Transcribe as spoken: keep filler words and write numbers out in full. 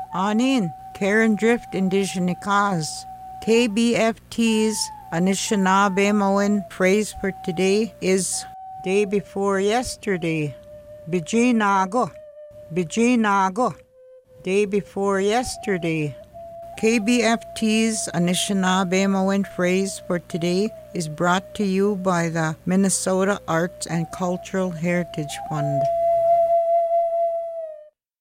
Anin, Karen Drift Indigenikaz. K B F T's Anishinaabe phrase for today is day before yesterday. Bijinago. Bijinago. Day before yesterday. K B F T's Anishinaabe phrase for today is brought to you by the Minnesota Arts and Cultural Heritage Fund.